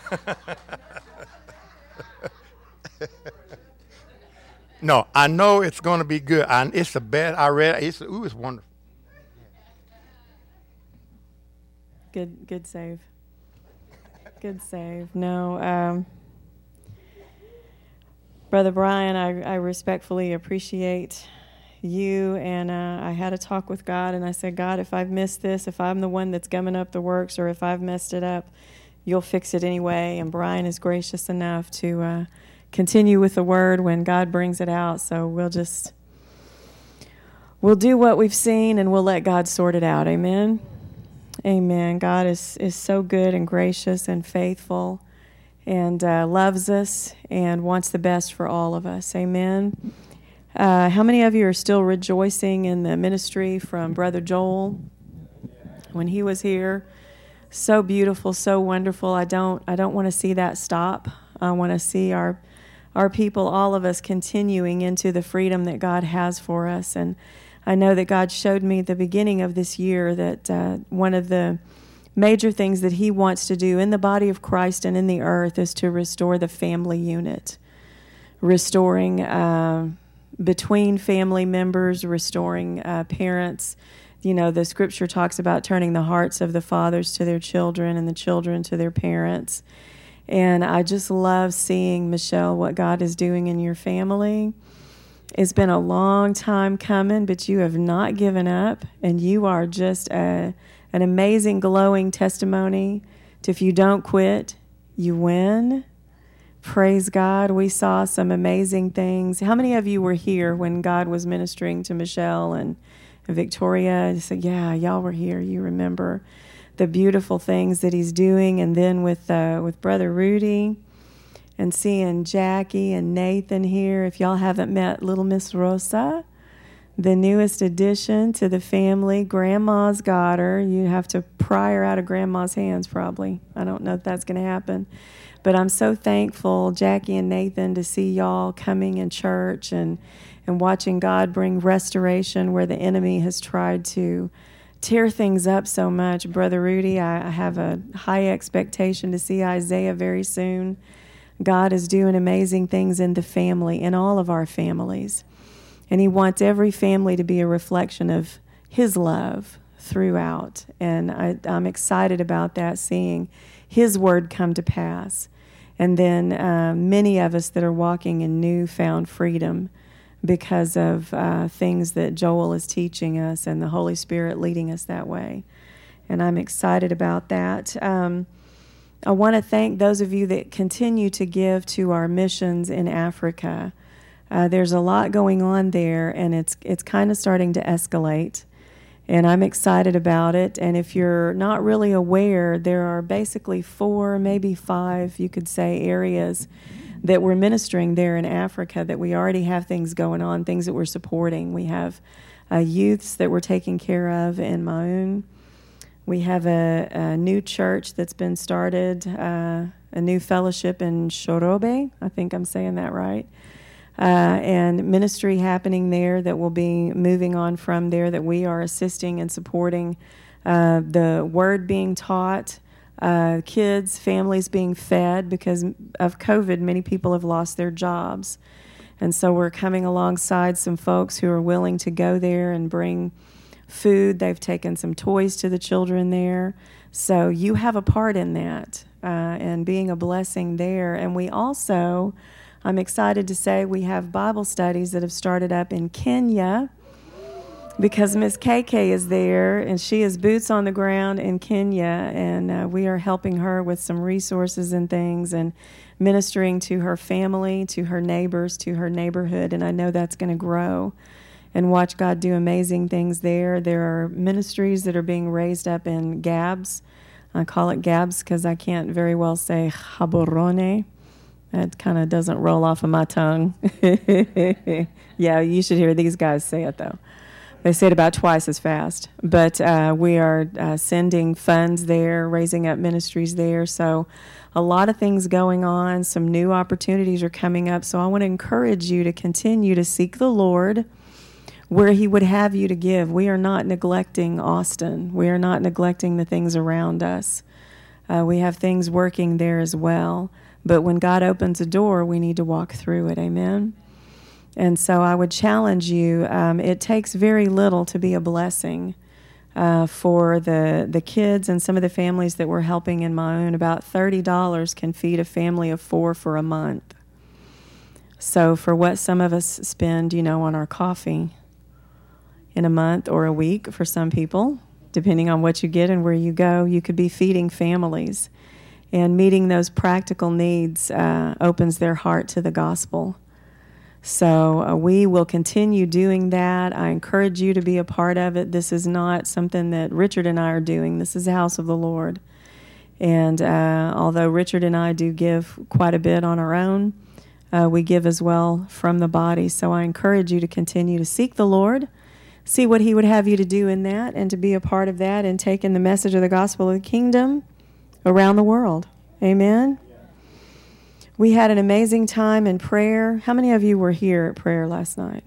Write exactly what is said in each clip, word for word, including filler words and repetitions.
No, I know it's going to be good. I, it's a bad. I read. It's ooh, it's wonderful. Good, good save. Good save. No, um, Brother Brian, I, I respectfully appreciate you. And uh, I had a talk with God, and I said, God, if I've missed this, if I'm the one that's gumming up the works, or if I've messed it up, you'll fix it anyway. And Brian is gracious enough to uh, continue with the word when God brings it out. So we'll just, we'll do what we've seen, and we'll let God sort it out. Amen. Amen. God is, is so good and gracious and faithful, and uh, loves us and wants the best for all of us. Amen. Uh, how many of you are still rejoicing in the ministry from Brother Joel when he was here? So beautiful, so wonderful. I don't I don't want to see that stop. I want to see our our people, all of us, continuing into the freedom that God has for us. And I know that God showed me at the beginning of this year that uh, one of the major things that he wants to do in the body of Christ and in the earth is to restore the family unit, restoring uh, between family members, restoring uh, parents. You know, the scripture talks about turning the hearts of the fathers to their children and the children to their parents. And I just love seeing, Michelle, what God is doing in your family. It's been a long time coming, but you have not given up, and you are just a, an amazing, glowing testimony to if you don't quit, you win. Praise God. We saw some amazing things. How many of you were here when God was ministering to Michelle and Victoria? I said, yeah, y'all were here. You remember the beautiful things that he's doing. And then with uh, with Brother Rudy, and seeing Jackie and Nathan here. If y'all haven't met little Miss Rosa, the newest addition to the family, Grandma's got her. You have to pry her out of Grandma's hands probably. I don't know if that's going to happen. But I'm so thankful, Jackie and Nathan, to see y'all coming in church and, and watching God bring restoration where the enemy has tried to tear things up so much. Brother Rudy, I, I have a high expectation to see Isaiah very soon. God is doing amazing things in the family, in all of our families. And he wants every family to be a reflection of his love throughout. And I, I'm excited about that, seeing his word come to pass. And then uh, many of us that are walking in newfound freedom because of uh, things that Joel is teaching us and the Holy Spirit leading us that way. And I'm excited about that. Um, I want to thank those of you that continue to give to our missions in Africa. Uh, there's a lot going on there, and it's it's kind of starting to escalate, and I'm excited about it. And if you're not really aware, there are basically four, maybe five, you could say, areas that we're ministering there in Africa that we already have things going on, things that we're supporting. We have uh, youths that we're taking care of in Maun. We have a, a new church that's been started, uh, a new fellowship in Shorobe. I think I'm saying that right. Uh, and ministry happening there that will be moving on from there, that we are assisting and supporting uh, the word being taught, uh, kids, families being fed. Because of COVID, many people have lost their jobs. And so we're coming alongside some folks who are willing to go there and bring food. They've taken some toys to the children there. So you have a part in that uh, and being a blessing there. And we also, I'm excited to say, we have Bible studies that have started up in Kenya because Miss K K is there, and she is boots on the ground in Kenya, and uh, we are helping her with some resources and things and ministering to her family, to her neighbors, to her neighborhood, and I know that's going to grow. And watch God do amazing things there. There are ministries that are being raised up in Gabs. I call it Gabs because I can't very well say Gaborone. That kind of doesn't roll off of my tongue. Yeah, you should hear these guys say it, though. They say it about twice as fast. But uh, we are uh, sending funds there, raising up ministries there. So a lot of things going on. Some new opportunities are coming up. So I want to encourage you to continue to seek the Lord where he would have you to give. We are not neglecting Austin. We are not neglecting the things around us. Uh, we have things working there as well. But when God opens a door, we need to walk through it. Amen? And so I would challenge you, um, it takes very little to be a blessing uh, for the, the kids and some of the families that we're helping in my own. About thirty dollars can feed a family of four for a month. So for what some of us spend, you know, on our coffee in a month or a week for some people, depending on what you get and where you go, you could be feeding families. And meeting those practical needs uh, opens their heart to the gospel. So uh, we will continue doing that. I encourage you to be a part of it. This is not something that Richard and I are doing. This is the house of the Lord. And uh, although Richard and I do give quite a bit on our own, uh, we give as well from the body. So I encourage you to continue to seek the Lord, see what he would have you to do in that, and to be a part of that and taking the message of the gospel of the kingdom around the world. Amen? Yeah. We had an amazing time in prayer. How many of you were here at prayer last night?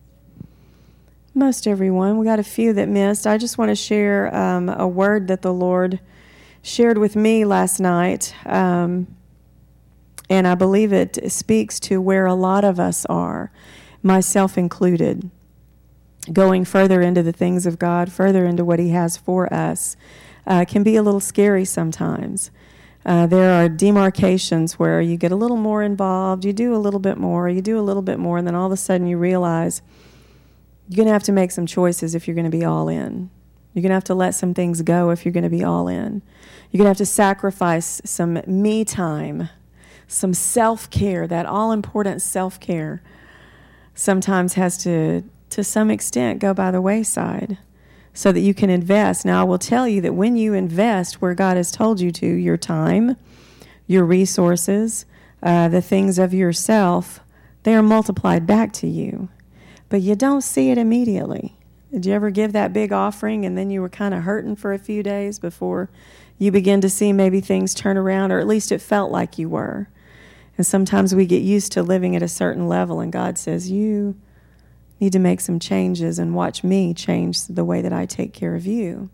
Most everyone. We got a few that missed. I just want to share um, a word that the Lord shared with me last night, um, and I believe it speaks to where a lot of us are, myself included, going further into the things of God, further into what he has for us. Uh, can be a little scary sometimes. Uh, there are demarcations where you get a little more involved, you do a little bit more, you do a little bit more, and then all of a sudden you realize you're going to have to make some choices if you're going to be all in. You're going to have to let some things go if you're going to be all in. You're going to have to sacrifice some me time, some self-care. That all-important self-care sometimes has to, to some extent, go by the wayside, so that you can invest. Now, I will tell you that when you invest where God has told you to, your time, your resources, uh, the things of yourself, they are multiplied back to you. But you don't see it immediately. Did you ever give that big offering and then you were kind of hurting for a few days before you begin to see maybe things turn around, or at least it felt like you were? And sometimes we get used to living at a certain level, and God says, you need to make some changes and watch me change the way that I take care of you.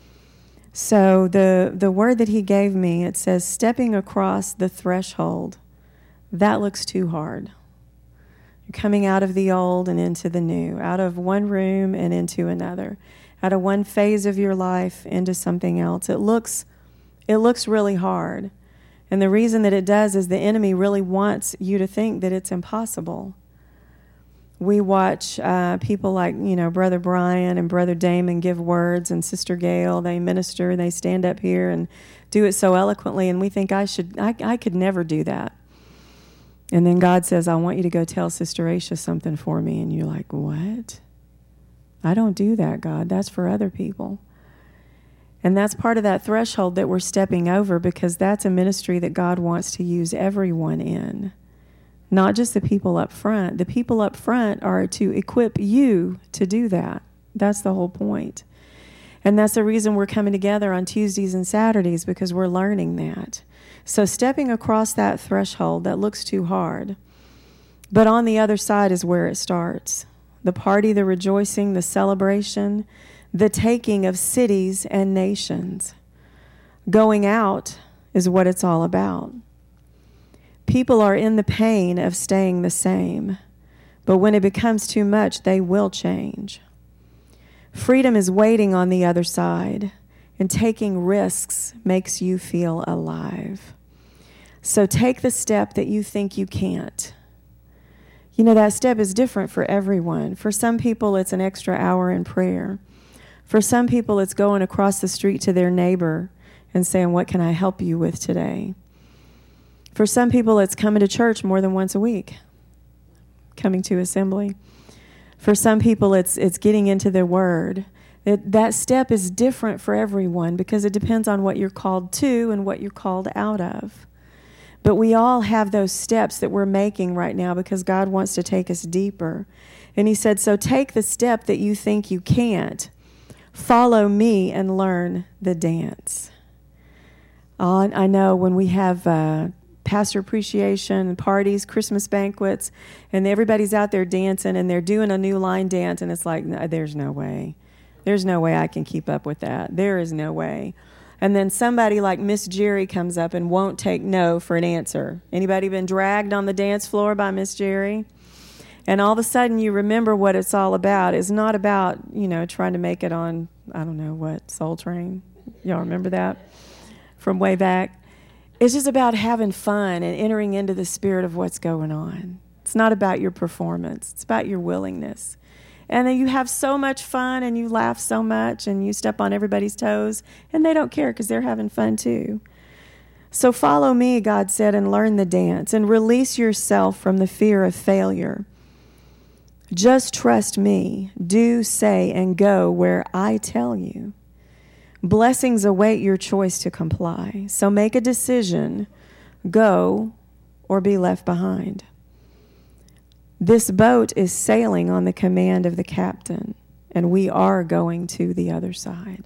So the the word that he gave me, it says, stepping across the threshold, that looks too hard. You're coming out of the old and into the new, out of one room and into another, out of one phase of your life into something else. It looks it looks really hard. And the reason that it does is the enemy really wants you to think that it's impossible. We watch uh, people like, you know, Brother Brian and Brother Damon give words, and Sister Gail, they minister, and they stand up here and do it so eloquently, and we think I should, I, I could never do that. And then God says, I want you to go tell Sister Aisha something for me, and you're like, what? I don't do that, God. That's for other people. And that's part of that threshold that we're stepping over, because that's a ministry that God wants to use everyone in. Not just the people up front. The people up front are to equip you to do that. That's the whole point. And that's the reason we're coming together on Tuesdays and Saturdays, because we're learning that. So stepping across that threshold, that looks too hard. But on the other side is where it starts. The party, the rejoicing, the celebration, the taking of cities and nations. Going out is what it's all about. People are in the pain of staying the same, but when it becomes too much, they will change. Freedom is waiting on the other side, and taking risks makes you feel alive. So take the step that you think you can't. You know, that step is different for everyone. For some people, it's an extra hour in prayer. For some people, it's going across the street to their neighbor and saying, what can I help you with today? For some people, it's coming to church more than once a week, coming to assembly. For some people, it's it's getting into their word. It, that step is different for everyone, because it depends on what you're called to and what you're called out of. But we all have those steps that we're making right now, because God wants to take us deeper. And he said, so take the step that you think you can't. Follow me and learn the dance. Uh, I know when we have Uh, pastor appreciation parties, Christmas banquets, and everybody's out there dancing, and they're doing a new line dance, and it's like, no, there's no way. There's no way I can keep up with that. There is no way. And then somebody like Miss Jerry comes up and won't take no for an answer. Anybody been dragged on the dance floor by Miss Jerry? And all of a sudden you remember what it's all about. It's not about, you know, trying to make it on, I don't know what, Soul Train. Y'all remember that from way back? It's just about having fun and entering into the spirit of what's going on. It's not about your performance. It's about your willingness. And then you have so much fun and you laugh so much and you step on everybody's toes and they don't care because they're having fun too. So follow me, God said, and learn the dance and release yourself from the fear of failure. Just trust me. Do, say, and go where I tell you. Blessings await your choice to comply. So make a decision. Go or be left behind. This boat is sailing on the command of the captain, and we are going to the other side.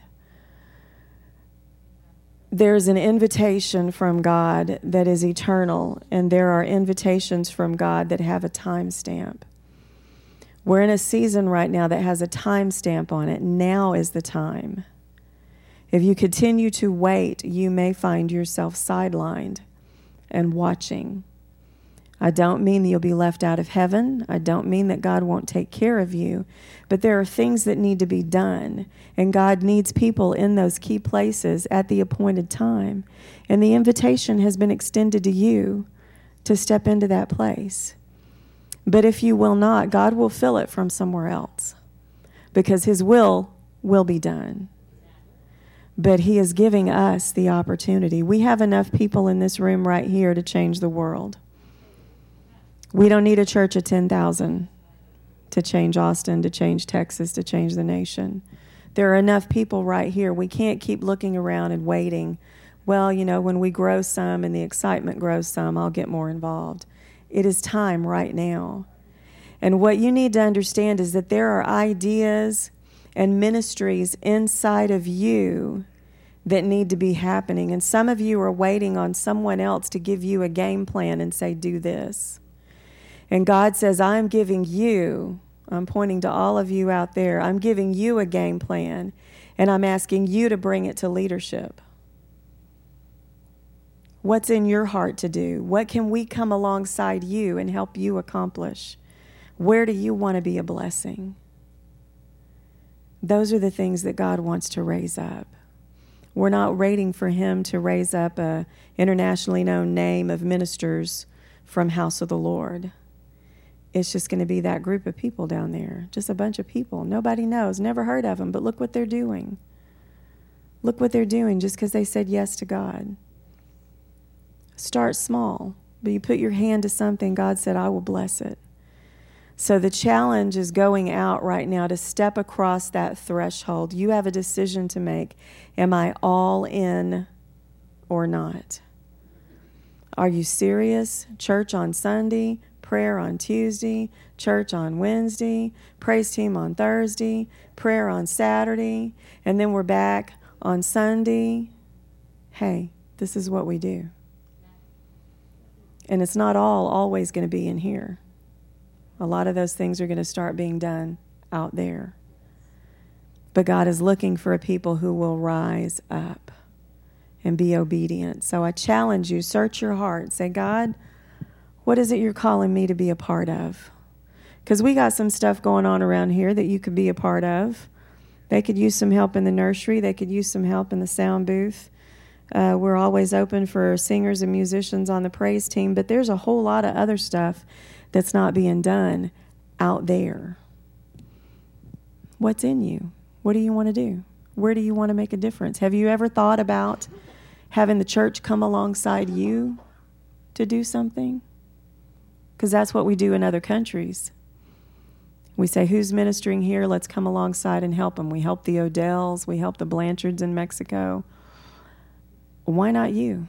There's an invitation from God that is eternal, and there are invitations from God that have a time stamp. We're in a season right now that has a time stamp on it. Now is the time. If you continue to wait, you may find yourself sidelined and watching. I don't mean that you'll be left out of heaven. I don't mean that God won't take care of you. But there are things that need to be done. And God needs people in those key places at the appointed time. And the invitation has been extended to you to step into that place. But if you will not, God will fill it from somewhere else. Because his will will be done. But he is giving us the opportunity. We have enough people in this room right here to change the world. We don't need a church of ten thousand to change Austin, to change Texas, to change the nation. There are enough people right here. We can't keep looking around and waiting. Well, you know, when we grow some and the excitement grows some, I'll get more involved. It is time right now. And what you need to understand is that there are ideas and ministries inside of you that need to be happening. And some of you are waiting on someone else to give you a game plan and say, do this. And God says, I'm giving you, I'm pointing to all of you out there, I'm giving you a game plan, and I'm asking you to bring it to leadership. What's in your heart to do? What can we come alongside you and help you accomplish? Where do you want to be a blessing? Those are the things that God wants to raise up. We're not waiting for him to raise up a internationally known name of ministers from House of the Lord. It's just going to be that group of people down there, just a bunch of people. Nobody knows, never heard of them, but look what they're doing. Look what they're doing just because they said yes to God. Start small, but you put your hand to something, God said, I will bless it. So the challenge is going out right now to step across that threshold. You have a decision to make. Am I all in or not? Are you serious? Church on Sunday, prayer on Tuesday, church on Wednesday, praise team on Thursday, prayer on Saturday, and then we're back on Sunday. Hey, this is what we do. And it's not all always going to be in here. A lot of those things are going to start being done out there. But God is looking for a people who will rise up and be obedient. So I challenge you, search your heart. Say, God, what is it you're calling me to be a part of? Because we got some stuff going on around here that you could be a part of. They could use some help in the nursery. They could use some help in the sound booth. Uh, we're always open for singers and musicians on the praise team, but there's a whole lot of other stuff that's not being done out there. What's in you? What do you want to do? Where do you want to make a difference? Have you ever thought about having the church come alongside you to do something? Because that's what we do in other countries. We say, who's ministering here? Let's come alongside and help them. We help the Odells. We help the Blanchards in Mexico. Why not you?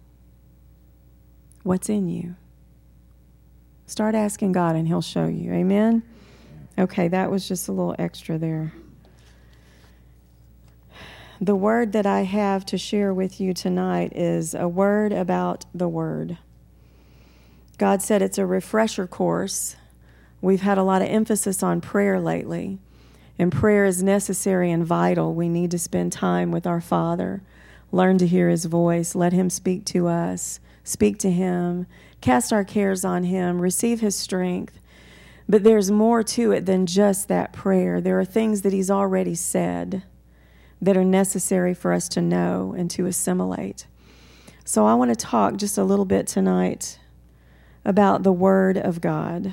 What's in you? Start asking God and he'll show you. Amen? Okay, that was just a little extra there. The word that I have to share with you tonight is a word about the word. God said it's a refresher course. We've had a lot of emphasis on prayer lately, and prayer is necessary and vital. We need to spend time with our Father, Learn to hear his voice. Let him speak to us. Speak to him. Cast our cares on him. Receive his strength. But there's more to it than just that prayer. There are things that he's already said that are necessary for us to know and to assimilate. So I want to talk just a little bit tonight about the Word of God.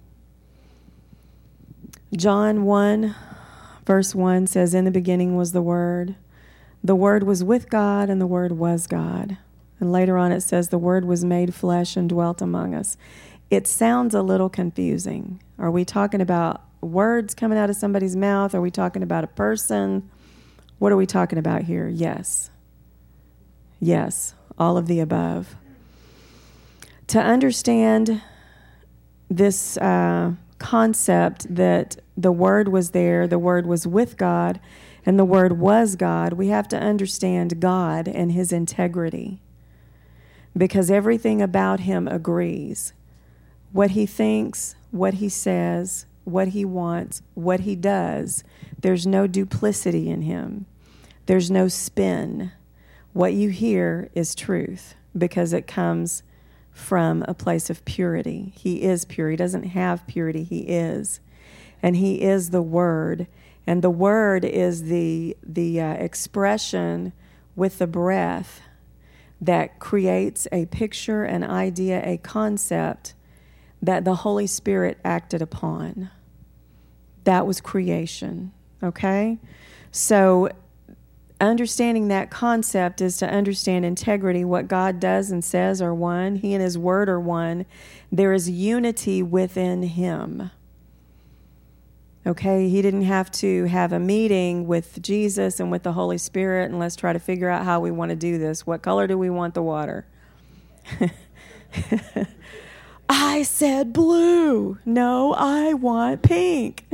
John one, verse one says, "In the beginning was the Word. The Word was with God, and the Word was God." And later on it says, "The Word was made flesh and dwelt among us." It sounds a little confusing. Are we talking about words coming out of somebody's mouth? Are we talking about a person? What are we talking about here? Yes. Yes, all of the above. To understand this uh, concept that the Word was there, the Word was with God, and the Word was God, we have to understand God and his integrity. Because everything about him agrees. What he thinks, what he says, what he wants, what he does, there's no duplicity in him. There's no spin. What you hear is truth because it comes from a place of purity. He is pure. He doesn't have purity. He is. And he is the Word. And the Word is the, the uh, expression with the breath that creates a picture, an idea, a concept that the Holy Spirit acted upon. That was creation, okay? So understanding that concept is to understand integrity. What God does and says are one. He and his Word are one. There is unity within him. Okay, he didn't have to have a meeting with Jesus and with the Holy Spirit and let's try to figure out how we want to do this. What color do we want the water? I said blue. No, I want pink.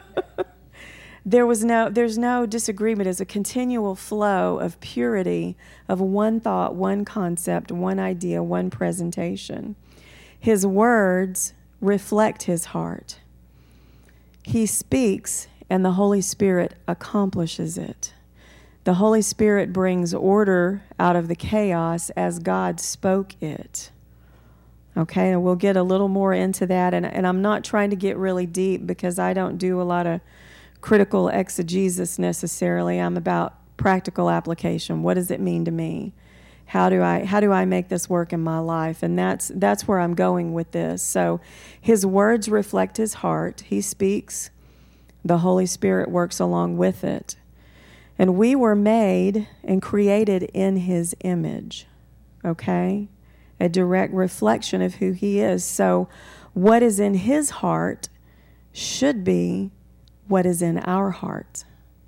There was no, there's no disagreement. It's a continual flow of purity of one thought, one concept, one idea, one presentation. His words reflect his heart. He speaks, and the Holy Spirit accomplishes it. The Holy Spirit brings order out of the chaos as God spoke it. Okay, and we'll get a little more into that. And, and I'm not trying to get really deep because I don't do a lot of critical exegesis necessarily. I'm about practical application. What does it mean to me? How do I how do I make this work in my life? And that's that's where I'm going with this. So his words reflect his heart. He speaks. The Holy Spirit works along with it. And we were made and created in his image. Okay? A direct reflection of who he is. So what is in his heart should be what is in our heart.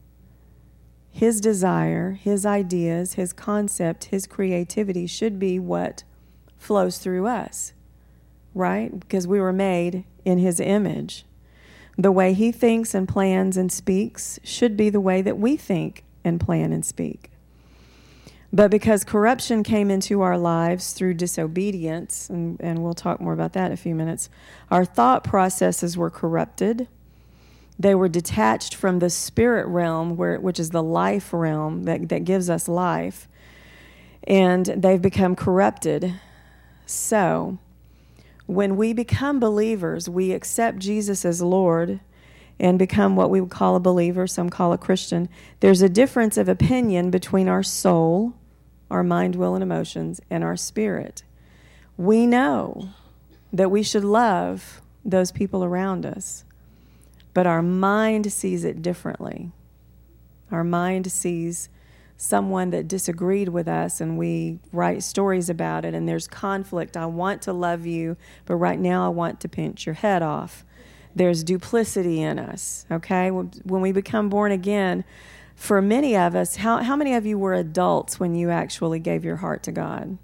His desire, his ideas, his concept, his creativity should be what flows through us, right? Because we were made in his image. The way he thinks and plans and speaks should be the way that we think and plan and speak. But because corruption came into our lives through disobedience, and, and we'll talk more about that in a few minutes, our thought processes were corrupted. They were detached from the spirit realm, where, which is the life realm that, that gives us life. And they've become corrupted. So, when we become believers, we accept Jesus as Lord and become what we would call a believer, some call a Christian. There's a difference of opinion between our soul, our mind, will, and emotions, and our spirit. We know that we should love those people around us. But our mind sees it differently. Our mind sees someone that disagreed with us, and we write stories about it, and there's conflict. I want to love you, but right now I want to pinch your head off. There's duplicity in us, okay? When we become born again, for many of us, how, how many of you were adults when you actually gave your heart to God?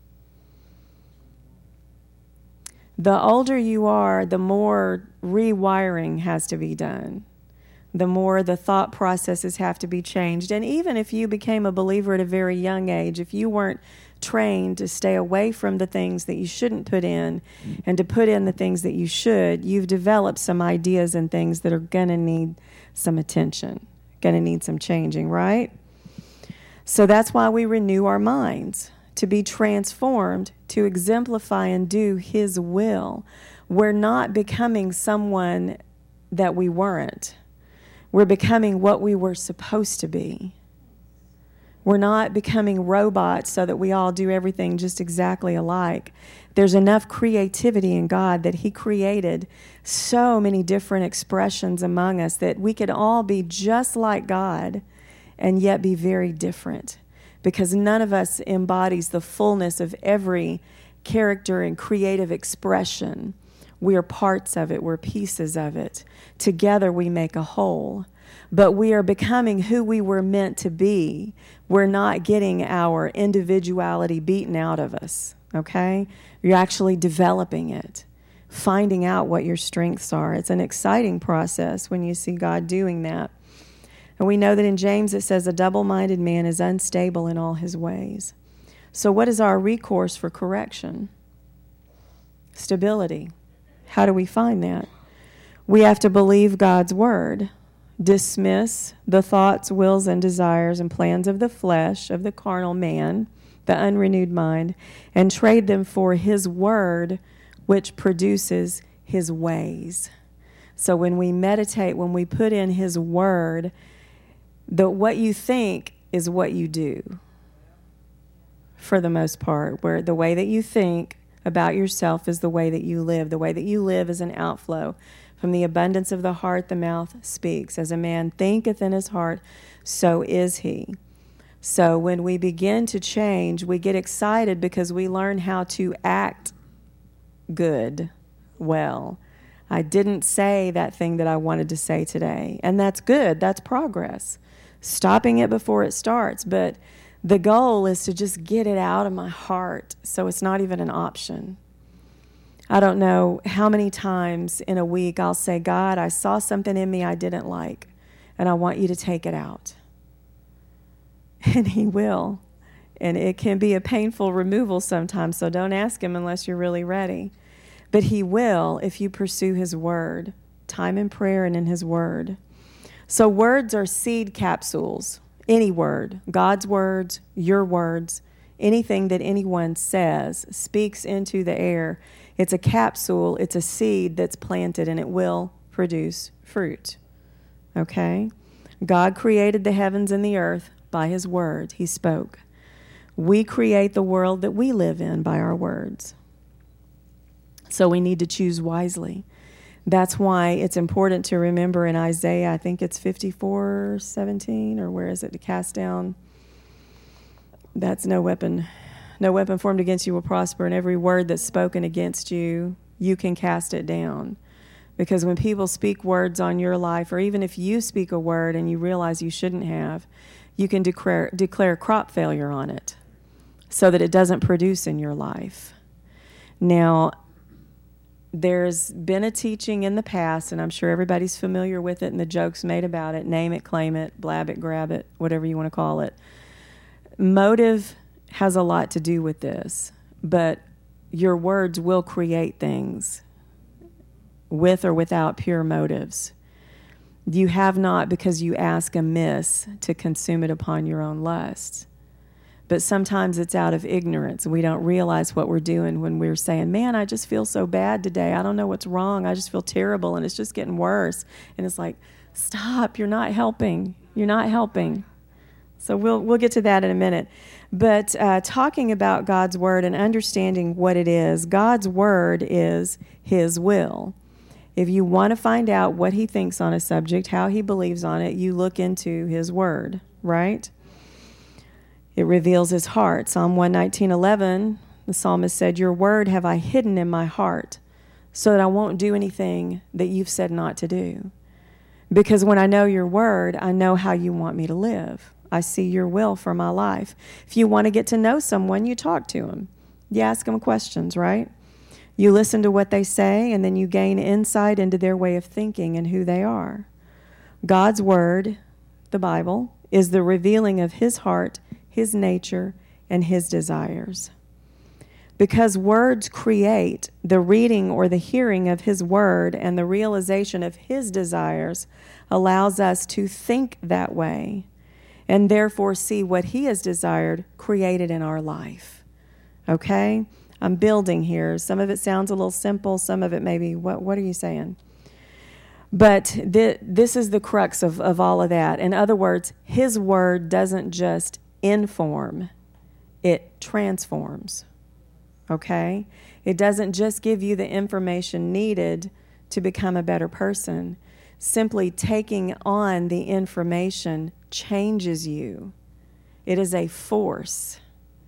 The older you are, the more rewiring has to be done. The more the thought processes have to be changed. And even if you became a believer at a very young age, if you weren't trained to stay away from the things that you shouldn't put in and to put in the things that you should, you've developed some ideas and things that are going to need some attention, going to need some changing, right? So that's why we renew our minds, to be transformed, to exemplify and do His will. We're not becoming someone that we weren't. We're becoming what we were supposed to be. We're not becoming robots so that we all do everything just exactly alike. There's enough creativity in God that He created so many different expressions among us that we could all be just like God and yet be very different, because none of us embodies the fullness of every character and creative expression. We are parts of it. We're pieces of it. Together we make a whole. But we are becoming who we were meant to be. We're not getting our individuality beaten out of us, okay? You're actually developing it, finding out what your strengths are. It's an exciting process when you see God doing that. And we know that in James it says, a double-minded man is unstable in all his ways. So what is our recourse for correction? Stability. How do we find that? We have to believe God's word, dismiss the thoughts, wills, and desires and plans of the flesh, of the carnal man, the unrenewed mind, and trade them for His word, which produces His ways. So when we meditate, when we put in His word, the what you think is what you do, for the most part, where the way that you think about yourself is the way that you live. The way that you live is an outflow. From the abundance of the heart, the mouth speaks. As a man thinketh in his heart, so is he. So when we begin to change, we get excited because we learn how to act good, well. I didn't say that thing that I wanted to say today, and that's good. That's progress. Stopping it before it starts, but the goal is to just get it out of my heart so it's not even an option. I don't know how many times in a week I'll say, God, I saw something in me I didn't like, and I want you to take it out. And He will. And it can be a painful removal sometimes, so don't ask Him unless you're really ready. But He will if you pursue His word, time in prayer and in His word. So words are seed capsules. Any word, God's words, your words, anything that anyone says, speaks into the air. It's a capsule, it's a seed that's planted, and it will produce fruit. Okay? God created the heavens and the earth by His word. He spoke. We create the world that we live in by our words. So we need to choose wisely. That's why it's important to remember in Isaiah, I think it's fifty-four seventeen, or where is it, to cast down. That's no weapon. No weapon formed against you will prosper, and every word that's spoken against you, you can cast it down. Because when people speak words on your life, or even if you speak a word and you realize you shouldn't have, you can declare, declare crop failure on it so that it doesn't produce in your life. Now, there's been a teaching in the past, and I'm sure everybody's familiar with it and the jokes made about it, name it, claim it, blab it, grab it, whatever you want to call it. Motive has a lot to do with this, but your words will create things with or without pure motives. You have not because you ask amiss to consume it upon your own lusts. But sometimes it's out of ignorance. We don't realize what we're doing when we're saying, man, I just feel so bad today. I don't know what's wrong. I just feel terrible, and it's just getting worse. And it's like, stop, you're not helping. You're not helping. So we'll we'll get to that in a minute. But uh, talking about God's word and understanding what it is, God's word is His will. If you want to find out what He thinks on a subject, how He believes on it, you look into His word, right? It reveals His heart. Psalm one nineteen eleven, the psalmist said, your word have I hidden in my heart so that I won't do anything that you've said not to do. Because when I know your word, I know how you want me to live. I see your will for my life. If you want to get to know someone, you talk to them. You ask them questions, right? You listen to what they say, and then you gain insight into their way of thinking and who they are. God's word, the Bible, is the revealing of His heart, His nature, and His desires. Because words create, the reading or the hearing of His word and the realization of His desires allows us to think that way. and therefore see what he has desired created in our life. Okay? I'm building here. Some of it sounds a little simple. Some of it maybe, what, what are you saying? But th- this is the crux of, of all of that. In other words, his word doesn't just inform, it transforms. Okay? It doesn't just give you the information needed to become a better person. Simply taking on the information changes you. It is a force.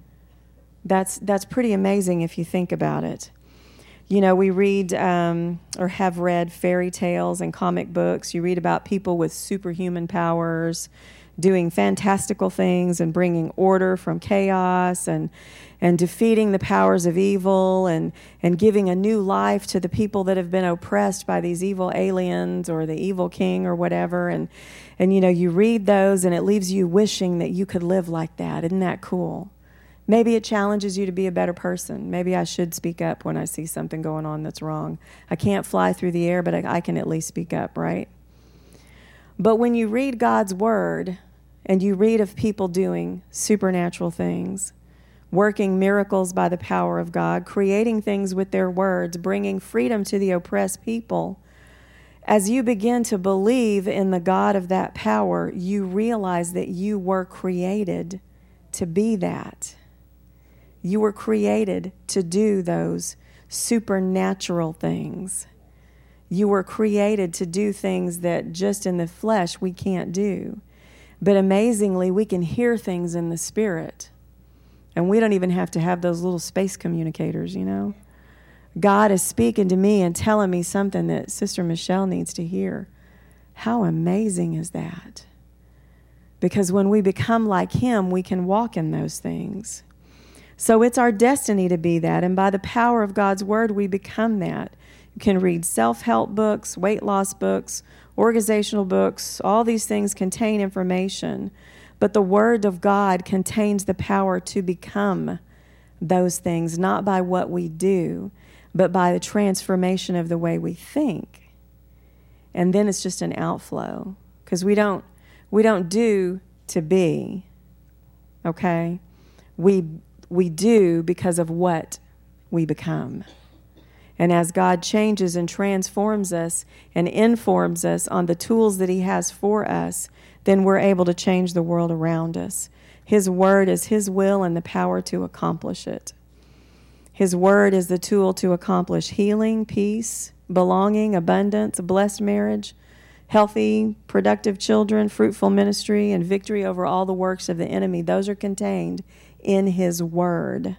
That's that's pretty amazing if you think about it. You know, we read um, or have read fairy tales and comic books. You read about people with superhuman powers doing fantastical things and bringing order from chaos and and defeating the powers of evil and, and giving a new life to the people that have been oppressed by these evil aliens or the evil king or whatever. And, and you know, you read those and it leaves you wishing that you could live like that. Isn't that cool? Maybe it challenges you to be a better person. Maybe I should speak up when I see something going on that's wrong. I can't fly through the air, but I, I can at least speak up, right? But when you read God's word and you read of people doing supernatural things, working miracles by the power of God, creating things with their words, bringing freedom to the oppressed people, as you begin to believe in the God of that power, you realize that you were created to be that. You were created to do those supernatural things. You were created to do things that just in the flesh we can't do. But amazingly, we can hear things in the spirit. And we don't even have to have those little space communicators, you know. God is speaking to me and telling me something that Sister Michelle needs to hear. How amazing is that? Because when we become like him, we can walk in those things. So it's our destiny to be that. And by the power of God's word, we become that. You can read self-help books, weight loss books, organizational books. All these things contain information. But the word of God contains the power to become those things, not by what we do, but by the transformation of the way we think. And then it's just an outflow, because we don't we don't do to be, okay? We we do because of what we become. And as God changes and transforms us and informs us on the tools that he has for us, then we're able to change the world around us. His word is his will and the power to accomplish it. His word is the tool to accomplish healing, peace, belonging, abundance, a blessed marriage, healthy, productive children, fruitful ministry, and victory over all the works of the enemy. Those are contained in his word.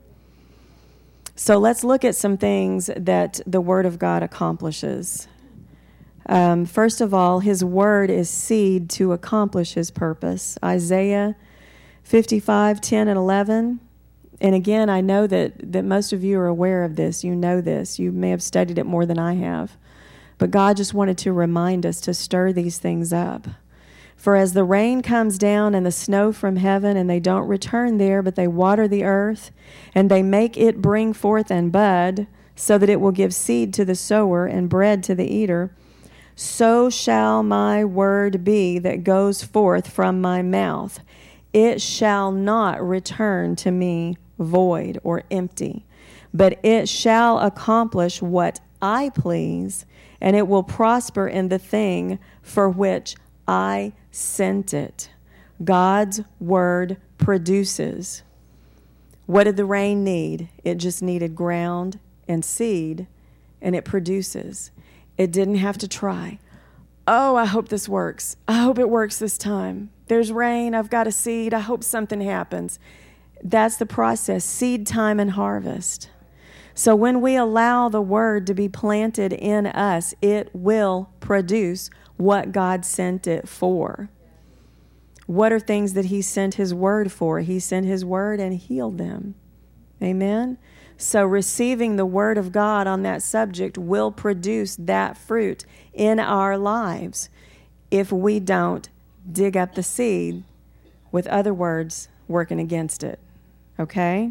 So let's look at some things that the word of God accomplishes. Um, first of all, his word is seed to accomplish his purpose. Isaiah fifty-five, ten and eleven. And again, I know that, that most of you are aware of this. You know this. You may have studied it more than I have. But God just wanted to remind us to stir these things up. For as the rain comes down and the snow from heaven, and they don't return there, but they water the earth, and they make it bring forth and bud, so that it will give seed to the sower and bread to the eater, so shall my word be that goes forth from my mouth. It shall not return to me void or empty, but it shall accomplish what I please, and it will prosper in the thing for which I sent it. God's word produces. What did the rain need? It just needed ground and seed, and it produces. It didn't have to try. Oh, I hope this works. I hope it works this time. There's rain. I've got a seed. I hope something happens. That's the process, seed time and harvest. So when we allow the word to be planted in us, it will produce what God sent it for. What are things that he sent his word for? He sent his word and healed them. Amen? So receiving the word of God on that subject will produce that fruit in our lives if we don't dig up the seed, with other words, working against it. Okay?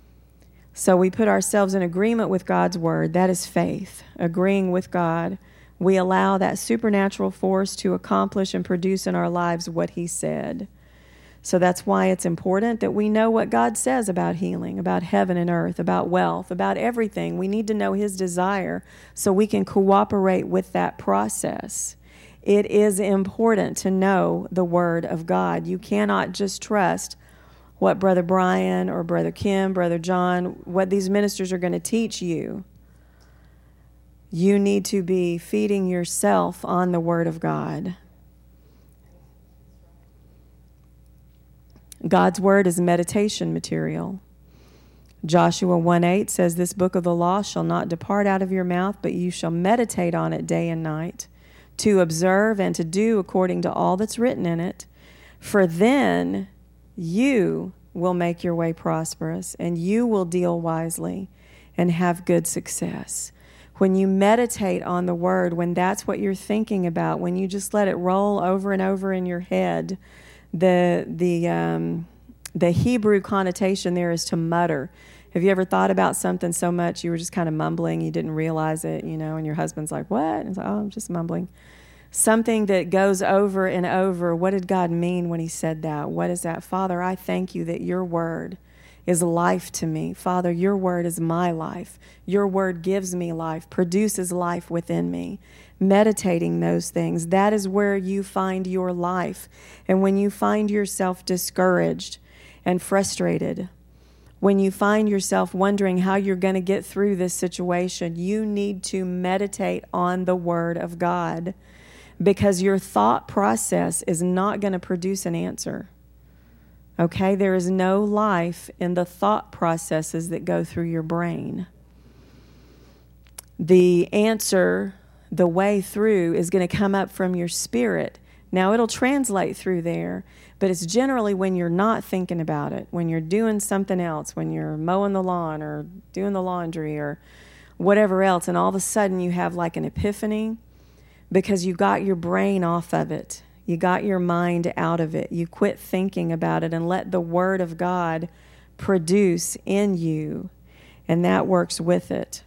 So we put ourselves in agreement with God's word. That is faith, agreeing with God We allow that supernatural force to accomplish and produce in our lives what he said. So that's why it's important that we know what God says about healing, about heaven and earth, about wealth, about everything. We need to know his desire so we can cooperate with that process. It is important to know the Word of God. You cannot just trust what Brother Brian or Brother Kim, Brother John, what these ministers are going to teach you. You need to be feeding yourself on the Word of God. God's Word is meditation material. Joshua one eight says, "This book of the law shall not depart out of your mouth, but you shall meditate on it day and night, to observe and to do according to all that's written in it. For then you will make your way prosperous, and you will deal wisely and have good success." When you meditate on the Word, when that's what you're thinking about, when you just let it roll over and over in your head, the the um, the Hebrew connotation there is to mutter. Have you ever thought about something so much you were just kind of mumbling, you didn't realize it, you know, and your husband's like, "What?" And it's like, "Oh, I'm just mumbling." Something that goes over and over. What did God mean when he said that? What is that? Father, I thank you that your Word is life to me. Father, your Word is my life. Your Word gives me life, produces life within me. Meditating those things, that is where you find your life. And when you find yourself discouraged and frustrated, when you find yourself wondering how you're going to get through this situation, you need to meditate on the Word of God, because your thought process is not going to produce an answer. Okay? There is no life in the thought processes that go through your brain. The answer, the way through, is going to come up from your spirit. Now, it'll translate through there, but it's generally when you're not thinking about it, when you're doing something else, when you're mowing the lawn or doing the laundry or whatever else, and all of a sudden you have like an epiphany because you got your brain off of it. You got your mind out of it. You quit thinking about it and let the Word of God produce in you, and that works with it.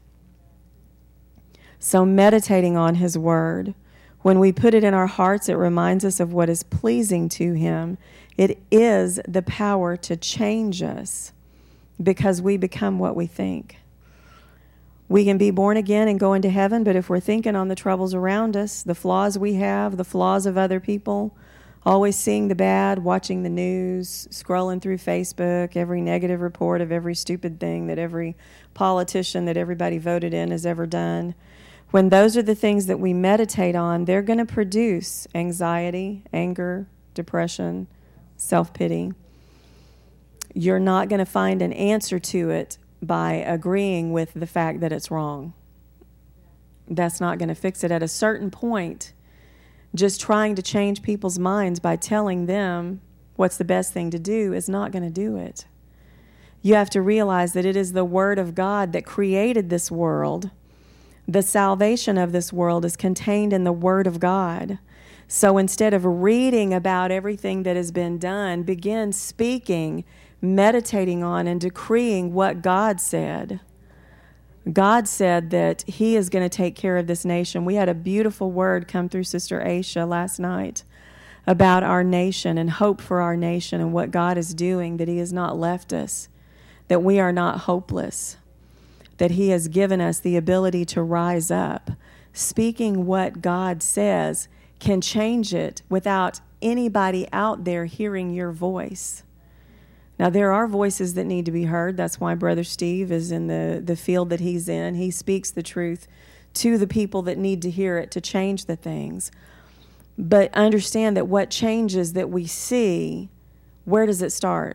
So meditating on his Word, when we put it in our hearts, it reminds us of what is pleasing to him. It is the power to change us because we become what we think. We can be born again and go into heaven, but if we're thinking on the troubles around us, the flaws we have, the flaws of other people, always seeing the bad, watching the news, scrolling through Facebook, every negative report of every stupid thing that every politician that everybody voted in has ever done, when those are the things that we meditate on, they're going to produce anxiety, anger, depression, self-pity. You're not going to find an answer to it by agreeing with the fact that it's wrong. That's not going to fix it. At a certain point, just trying to change people's minds by telling them what's the best thing to do is not going to do it. You have to realize that it is the Word of God that created this world. The salvation of this world is contained in the Word of God. So instead of reading about everything that has been done, begin speaking, meditating on, and decreeing what God said. God said that he is going to take care of this nation. We had a beautiful word come through Sister Aisha last night about our nation and hope for our nation and what God is doing, that he has not left us, that we are not hopeless, that he has given us the ability to rise up. Speaking what God says can change it without anybody out there hearing your voice. Now, there are voices that need to be heard. That's why Brother Steve is in the, the field that he's in. He speaks the truth to the people that need to hear it to change the things. But understand that what changes that we see, where does it start?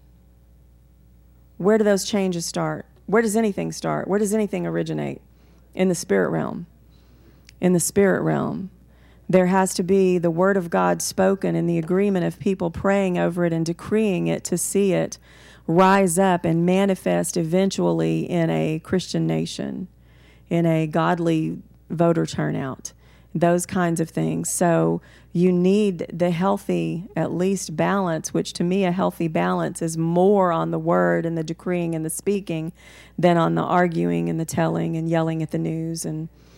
Where do those changes start? Where does anything start? Where does anything originate? In the spirit realm. In the spirit realm. There has to be the Word of God spoken and the agreement of people praying over it and decreeing it to see it rise up and manifest eventually in a Christian nation, in a godly voter turnout, those kinds of things. So you need the healthy, at least balance, which to me a healthy balance is more on the Word and the decreeing and the speaking than on the arguing and the telling and yelling at the news and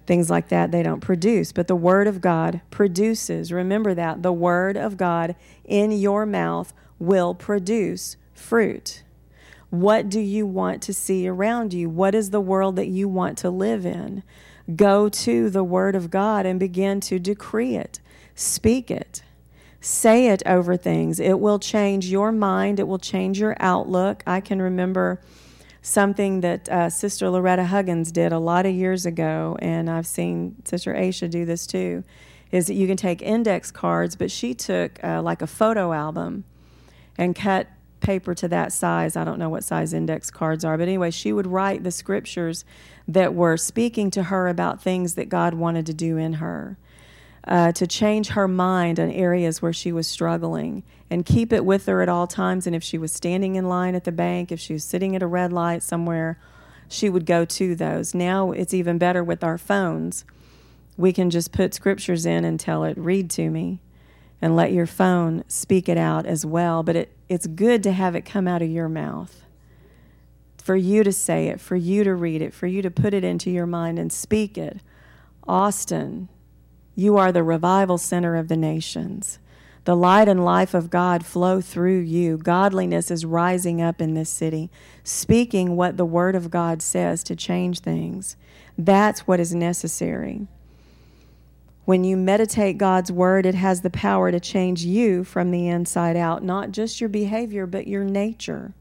things like that, they don't produce. But the Word of God produces. Remember that. The Word of God in your mouth will produce fruit. What do you want to see around you? What is the world that you want to live in? Go to the Word of God and begin to decree it. Speak it. Say it over things. It will change your mind. It will change your outlook. I can remember something that uh, Sister Loretta Huggins did a lot of years ago, and I've seen Sister Aisha do this too, is that you can take index cards, but she took uh, like a photo album and cut paper to that size. I don't know what size index cards are, but anyway, she would write the scriptures that were speaking to her about things that God wanted to do in her. Uh, to change her mind in areas where she was struggling, and keep it with her at all times. And if she was standing in line at the bank, if she was sitting at a red light somewhere, she would go to those. Now it's even better with our phones. We can just put scriptures in and tell it, read to me, and let your phone speak it out as well. But it, it's good to have it come out of your mouth, for you to say it, for you to read it, for you to put it into your mind and speak it. Austin, you are the revival center of the nations. The light and life of God flow through you. Godliness is rising up in this city, speaking what the Word of God says to change things. That's what is necessary. When you meditate God's Word, it has the power to change you from the inside out, not just your behavior, but your nature.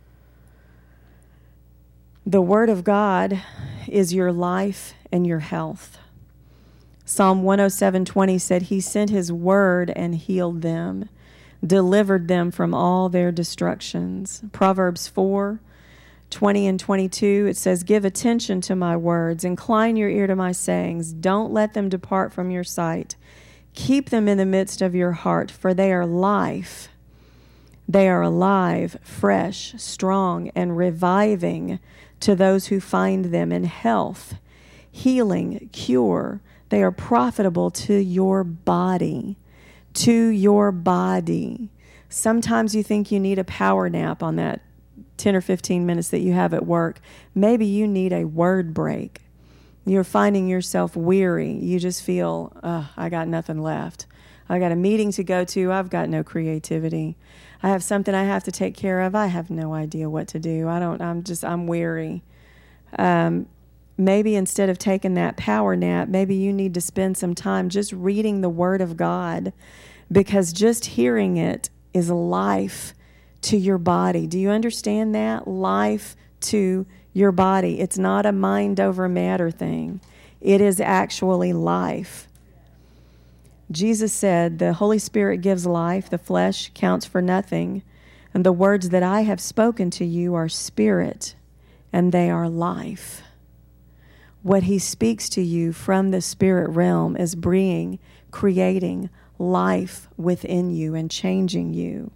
The Word of God is your life and your health. Psalm one oh seven twenty said, He sent His word and healed them, delivered them from all their destructions. Proverbs four twenty and twenty-two, it says, Give attention to my words, incline your ear to my sayings. Don't let them depart from your sight. Keep them in the midst of your heart, for they are life. They are alive, fresh, strong, and reviving to those who find them, in health, healing, cure. They are profitable to your body, to your body. Sometimes you think you need a power nap on that ten or fifteen minutes that you have at work. Maybe you need a word break. You're finding yourself weary. You just feel, oh, I got nothing left. I got a meeting to go to. I've got no creativity. I have something I have to take care of. I have no idea what to do. I don't, I'm just, I'm weary. Um, Maybe instead of taking that power nap, maybe you need to spend some time just reading the Word of God, because just hearing it is life to your body. Do you understand that? Life to your body. It's not a mind over matter thing. It is actually life. Jesus said, the Holy Spirit gives life, the flesh counts for nothing, and the words that I have spoken to you are spirit, and they are life. What He speaks to you from the spirit realm is bringing, creating life within you and changing you.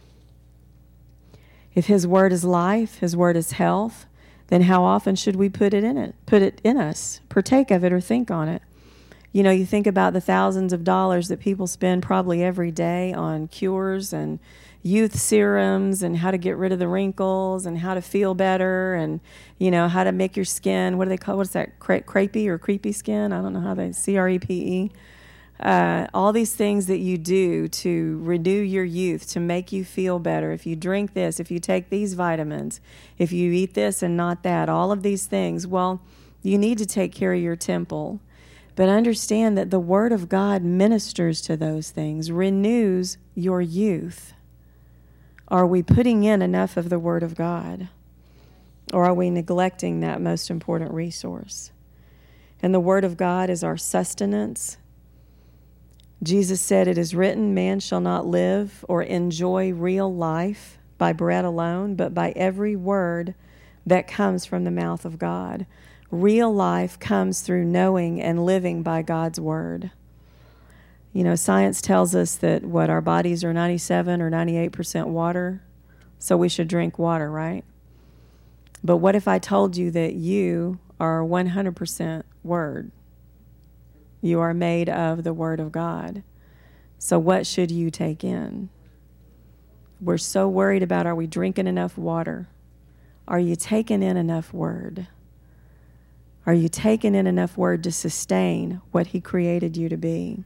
If His word is life, His word is health, then how often should we put it in it, put it in us, partake of it, or think on it? You know, you think about the thousands of dollars that people spend probably every day on cures and youth serums and how to get rid of the wrinkles and how to feel better and, you know, how to make your skin, what do they call, what's that, Cra- crepey or creepy skin? I don't know how they, C R E P E. Uh, all these things that you do to renew your youth, to make you feel better. If you drink this, if you take these vitamins, if you eat this and not that, all of these things, well, you need to take care of your temple. But understand that the Word of God ministers to those things, renews your youth. Are we putting in enough of the Word of God? Or are we neglecting that most important resource? And the Word of God is our sustenance. Jesus said, it is written, man shall not live or enjoy real life by bread alone, but by every word that comes from the mouth of God. Real life comes through knowing and living by God's Word. You know, science tells us that, what, our bodies are ninety-seven or ninety-eight percent water, so we should drink water, right? But what if I told you that you are one hundred percent Word? You are made of the Word of God. So what should you take in? We're so worried about, are we drinking enough water? Are you taking in enough Word? Are you taking in enough word to sustain what he created you to be?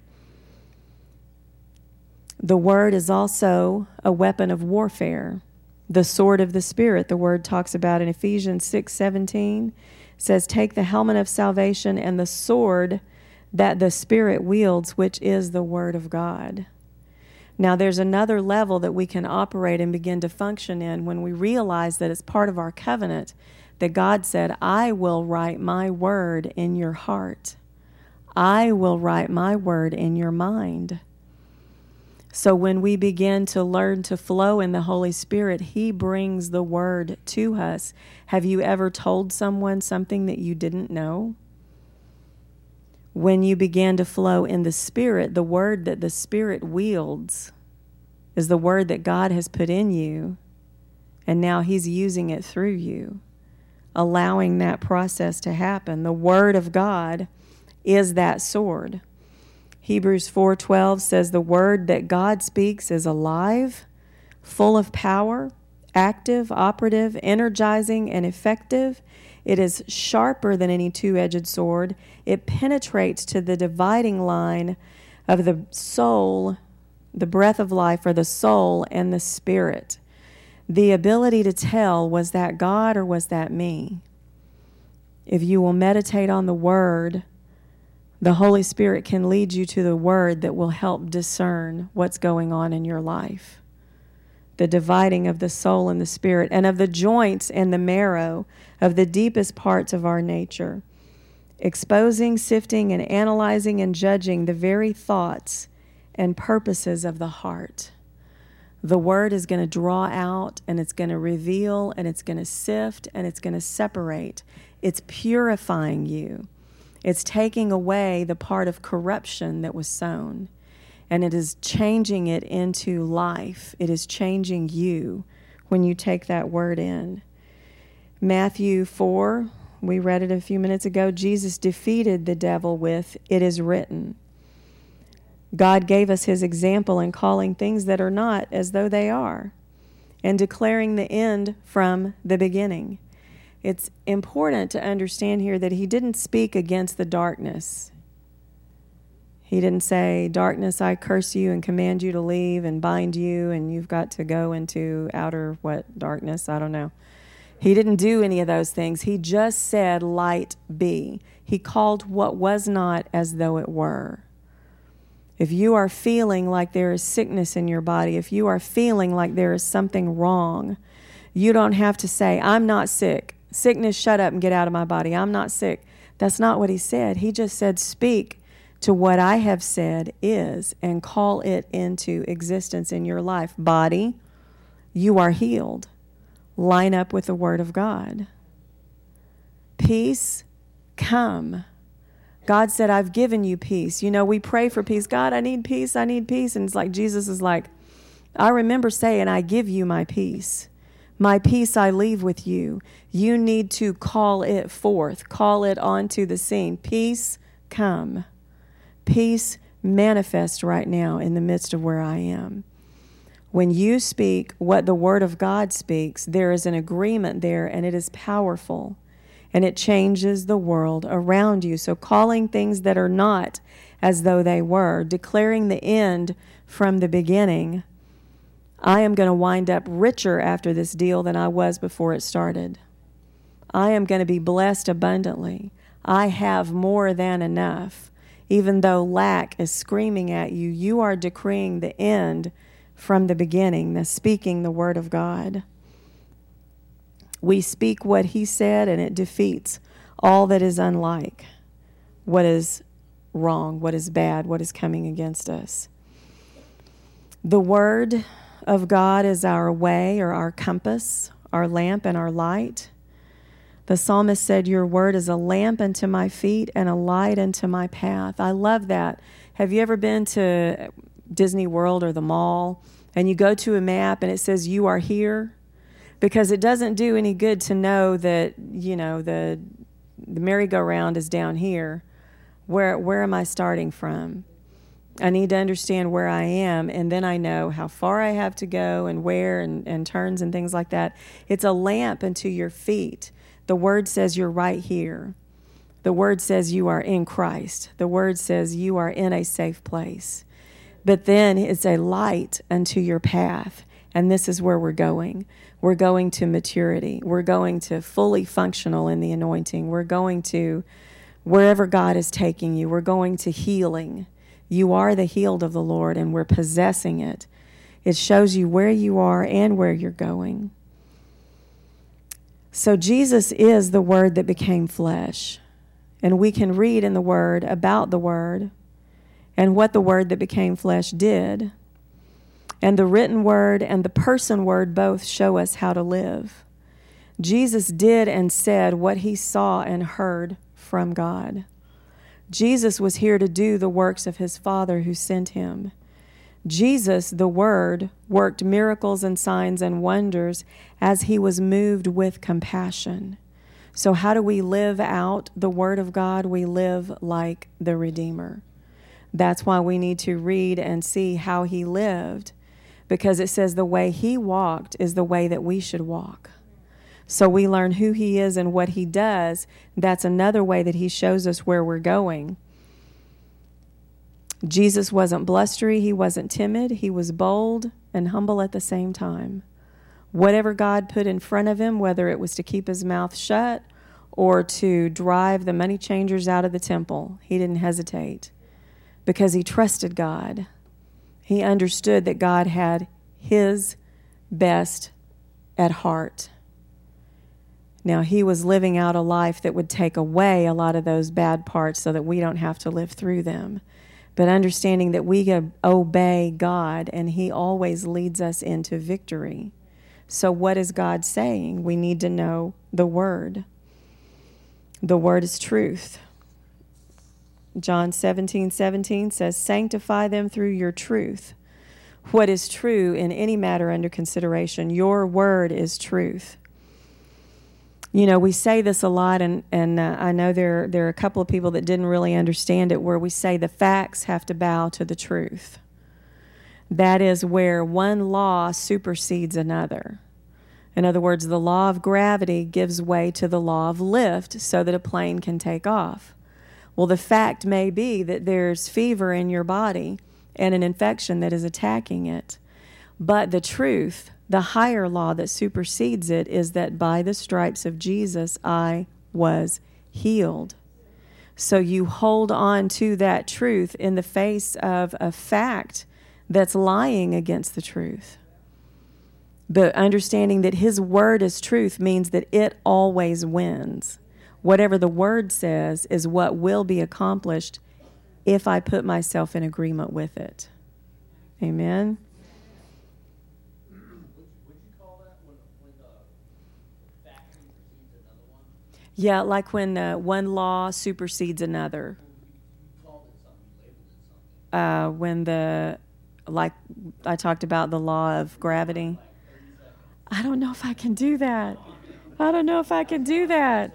The word is also a weapon of warfare. The sword of the Spirit, the word talks about in Ephesians six seventeen, says, take the helmet of salvation and the sword that the Spirit wields, which is the word of God. Now, there's another level that we can operate and begin to function in when we realize that it's part of our covenant that God said, I will write my word in your heart. I will write my word in your mind. So when we begin to learn to flow in the Holy Spirit, he brings the word to us. Have you ever told someone something that you didn't know? When you begin to flow in the Spirit, the word that the Spirit wields is the word that God has put in you, and now he's using it through you, allowing that process to happen. The word of God is that sword. Hebrews four twelve says the word that God speaks is alive, full of power, active, operative, energizing, and effective. It is sharper than any two-edged sword. It penetrates to the dividing line of the soul, the breath of life, or the soul and the spirit. The ability to tell, was that God or was that me? If you will meditate on the word, the Holy Spirit can lead you to the word that will help discern what's going on in your life. The dividing of the soul and the spirit, and of the joints and the marrow, of the deepest parts of our nature, exposing, sifting, and analyzing and judging the very thoughts and purposes of the heart. The word is going to draw out, and it's going to reveal, and it's going to sift, and it's going to separate. It's purifying you. It's taking away the part of corruption that was sown, and it is changing it into life. It is changing you when you take that word in. Matthew four, we read it a few minutes ago, Jesus defeated the devil with, it is written. God gave us his example in calling things that are not as though they are, and declaring the end from the beginning. It's important to understand here that he didn't speak against the darkness. He didn't say, darkness, I curse you and command you to leave and bind you, and you've got to go into outer, what, darkness? I don't know. He didn't do any of those things. He just said, light be. He called what was not as though it were. If you are feeling like there is sickness in your body, if you are feeling like there is something wrong, you don't have to say, I'm not sick. Sickness, shut up and get out of my body. I'm not sick. That's not what he said. He just said, speak to what I have said is, and call it into existence in your life. Body, you are healed. Line up with the word of God. Peace, come. God said, I've given you peace. You know, we pray for peace. God, I need peace. I need peace. And it's like, Jesus is like, I remember saying, I give you my peace. My peace I leave with you. You need to call it forth. Call it onto the scene. Peace, come. Peace manifest right now in the midst of where I am. When you speak what the Word of God speaks, there is an agreement there, and it is powerful, and it changes the world around you. So calling things that are not as though they were, declaring the end from the beginning. I am going to wind up richer after this deal than I was before it started. I am going to be blessed abundantly. I have more than enough. Even though lack is screaming at you, you are decreeing the end from the beginning, the speaking the word of God. We speak what he said, and it defeats all that is unlike, what is wrong, what is bad, what is coming against us. The word of God is our way, or our compass, our lamp and our light. The psalmist said, your word is a lamp unto my feet and a light unto my path. I love that. Have you ever been to Disney World or the mall, and you go to a map and it says you are here? Because it doesn't do any good to know that, you know, the the merry-go-round is down here. Where where am I starting from? I need to understand where I am, and then I know how far I have to go and where, and, and turns and things like that. It's a lamp unto your feet. The word says you're right here. The Word says you are in Christ. The Word says you are in a safe place. But then it's a light unto your path. And this is where we're going. We're going to maturity. We're going to fully functional in the anointing. We're going to wherever God is taking you. We're going to healing. You are the healed of the Lord, and we're possessing it. It shows you where you are and where you're going. So Jesus is the Word that became flesh. And we can read in the Word about the Word and what the Word that became flesh did. And the written Word and the person Word both show us how to live. Jesus did and said what he saw and heard from God. Jesus was here to do the works of his Father who sent him. Jesus, the Word, worked miracles and signs and wonders as he was moved with compassion. So how do we live out the Word of God? We live like the Redeemer. That's why we need to read and see how he lived, because it says the way he walked is the way that we should walk. So we learn who he is and what he does. That's another way that he shows us where we're going. Jesus wasn't blustery. He wasn't timid. He was bold and humble at the same time. Whatever God put in front of him, whether it was to keep his mouth shut or to drive the money changers out of the temple, he didn't hesitate because he trusted God. He understood that God had his best at heart. Now, he was living out a life that would take away a lot of those bad parts so that we don't have to live through them. But understanding that we obey God, and he always leads us into victory. So what is God saying? We need to know the Word. The Word is truth. John seventeen seventeen says, sanctify them through your truth. What is true in any matter under consideration? Your Word is truth. You know, we say this a lot, and, and uh, I know there, there are a couple of people that didn't really understand it, where we say the facts have to bow to the truth. That is where one law supersedes another. In other words, the law of gravity gives way to the law of lift so that a plane can take off. Well, the fact may be that there's fever in your body and an infection that is attacking it. But the truth, the higher law that supersedes it, is that by the stripes of Jesus, I was healed. So you hold on to that truth in the face of a fact that's lying against the truth. But understanding that his word is truth means that it always wins. Whatever the word says is what will be accomplished if I put myself in agreement with it. Amen? Would you call that when, when the fact supersedes another one? Yeah, like when uh, one law supersedes another. You called it something, you labeled it something. Uh, when the, like I talked about the law of gravity. I don't know if I can do that. I don't know if I can do that.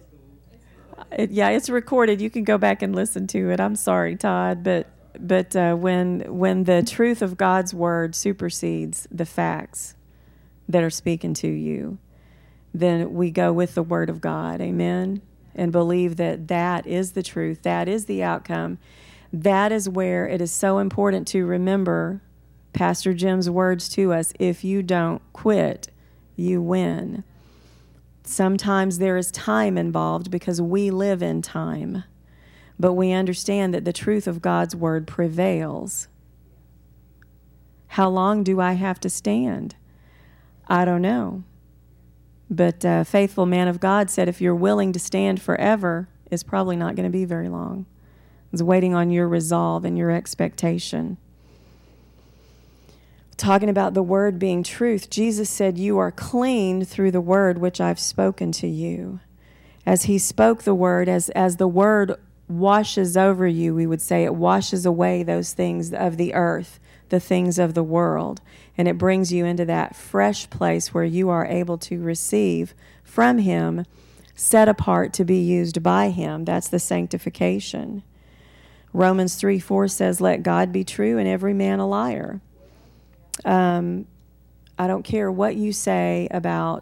It, yeah, it's recorded. You can go back and listen to it. I'm sorry, Todd, but but uh, when when the truth of God's word supersedes the facts that are speaking to you, then we go with the word of God, amen, and believe that that is the truth, that is the outcome. That is where it is so important to remember Pastor Jim's words to us: if you don't quit, you win. Sometimes there is time involved because we live in time, but we understand that the truth of God's word prevails. How long do I have to stand? I don't know. But a faithful man of God said if you're willing to stand forever, it's probably not going to be very long. It's waiting on your resolve and your expectation. Talking about the word being truth, Jesus said, you are clean through the word which I've spoken to you. As he spoke the word, as, as the word washes over you, we would say it washes away those things of the earth, the things of the world, and it brings you into that fresh place where you are able to receive from him, set apart to be used by him. That's the sanctification. Romans three four says, let God be true and every man a liar. Um, I don't care what you say about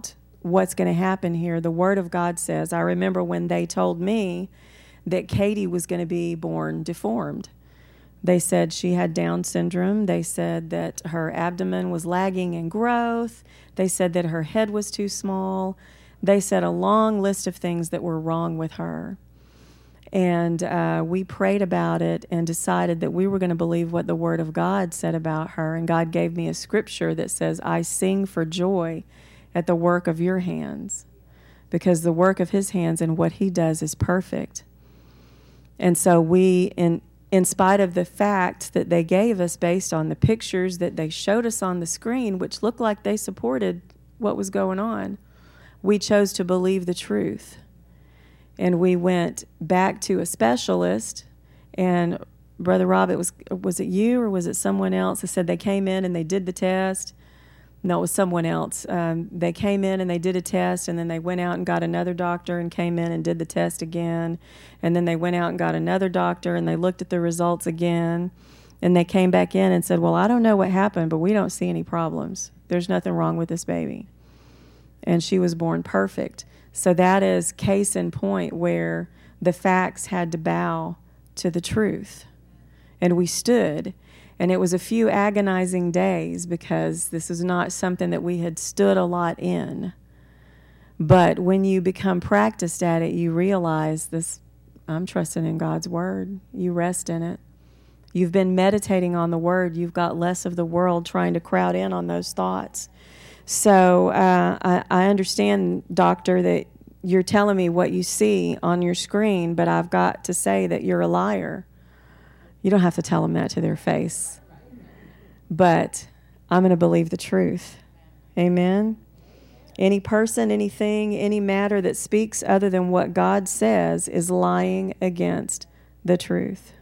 what's going to happen here. The Word of God says, I remember when they told me that Katie was going to be born deformed. They said she had Down syndrome. They said that her abdomen was lagging in growth. They said that her head was too small. They said a long list of things that were wrong with her. And uh, we prayed about it and decided that we were going to believe what the Word of God said about her. And God gave me a scripture that says, I sing for joy at the work of your hands, because the work of his hands and what he does is perfect. And so we, in, in spite of the fact that they gave us based on the pictures that they showed us on the screen, which looked like they supported what was going on, we chose to believe the truth. And we went back to a specialist, and Brother Rob, it was was it you or was it someone else that said they came in and they did the test? No, it was someone else. Um, they came in and they did a test, and then they went out and got another doctor and came in and did the test again. And then they went out and got another doctor, and they looked at the results again. And they came back in and said, well, I don't know what happened, but we don't see any problems. There's nothing wrong with this baby. And she was born perfect. So that is case in point where the facts had to bow to the truth. And we stood. And it was a few agonizing days because this is not something that we had stood a lot in. But when you become practiced at it, you realize this, I'm trusting in God's word. You rest in it. You've been meditating on the word. You've got less of the world trying to crowd in on those thoughts. So uh, I, I understand, doctor, that you're telling me what you see on your screen, but I've got to say that you're a liar. You don't have to tell them that to their face. But I'm going to believe the truth. Amen? Any person, anything, any matter that speaks other than what God says is lying against the truth.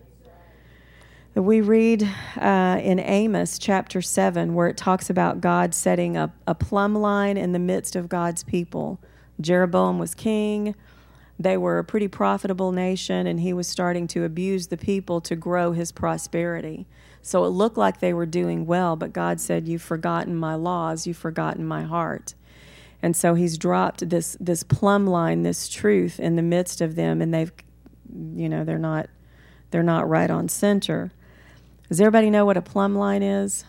We read uh, in Amos chapter seven where it talks about God setting up a plumb line in the midst of God's people. Jeroboam was king. They were a pretty profitable nation, and he was starting to abuse the people to grow his prosperity. So it looked like they were doing well, but God said, you've forgotten my laws, you've forgotten my heart. And so he's dropped this this plumb line, this truth in the midst of them, and they've, you know, they're not they're not right on center. Does everybody know what a plumb line is?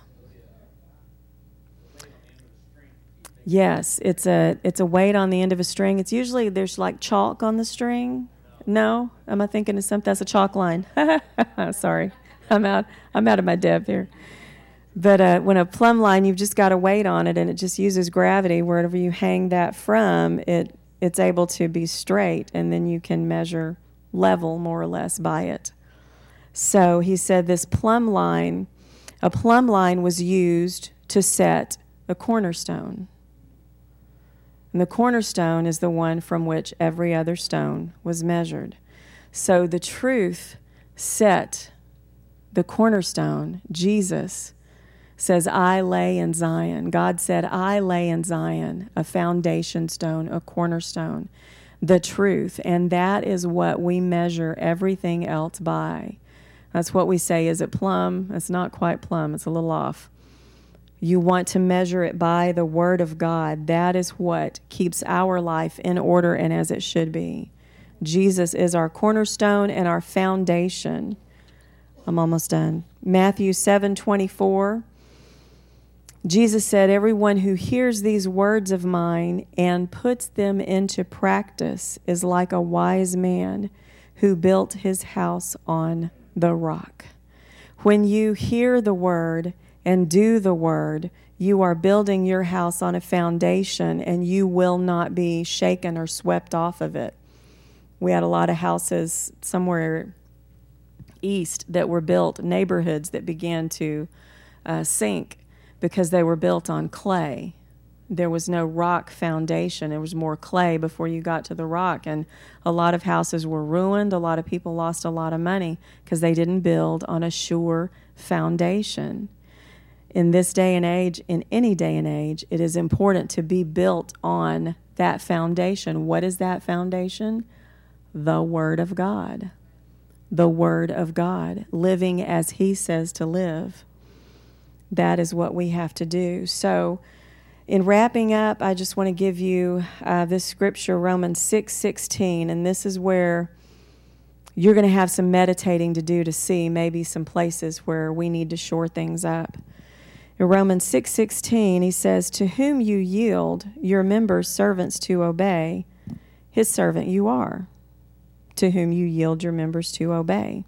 Yes, it's a it's a weight on the end of a string. It's usually there's like chalk on the string. No, am I thinking of something? That's a chalk line. Sorry, I'm out. I'm out of my depth here. But uh, when a plumb line, you've just got a weight on it, and it just uses gravity. Wherever you hang that from, it it's able to be straight, and then you can measure level more or less by it. So he said this plumb line, a plumb line was used to set a cornerstone. And the cornerstone is the one from which every other stone was measured. So the truth set the cornerstone. Jesus says, I lay in Zion. God said, I lay in Zion a foundation stone, a cornerstone, the truth. And that is what we measure everything else by. That's what we say, is it plumb? It's not quite plumb. It's a little off. You want to measure it by the Word of God. That is what keeps our life in order and as it should be. Jesus is our cornerstone and our foundation. I'm almost done. Matthew seven twenty-four. Jesus said, everyone who hears these words of mine and puts them into practice is like a wise man who built his house on the rock. When you hear the word and do the word, you are building your house on a foundation, and you will not be shaken or swept off of it. We had a lot of houses somewhere east that were built, neighborhoods that began to uh, sink because they were built on clay. There was no rock foundation. There was more clay before you got to the rock. And a lot of houses were ruined. A lot of people lost a lot of money because they didn't build on a sure foundation. In this day and age, in any day and age, it is important to be built on that foundation. What is that foundation? The Word of God. The Word of God. Living as He says to live. That is what we have to do. So, In wrapping up, I just want to give you uh, this scripture, Romans six sixteen, and this is where you're going to have some meditating to do to see maybe some places where we need to shore things up. In Romans six sixteen, he says, "To whom you yield your members servants to obey, his servant you are. To whom you yield your members to obey."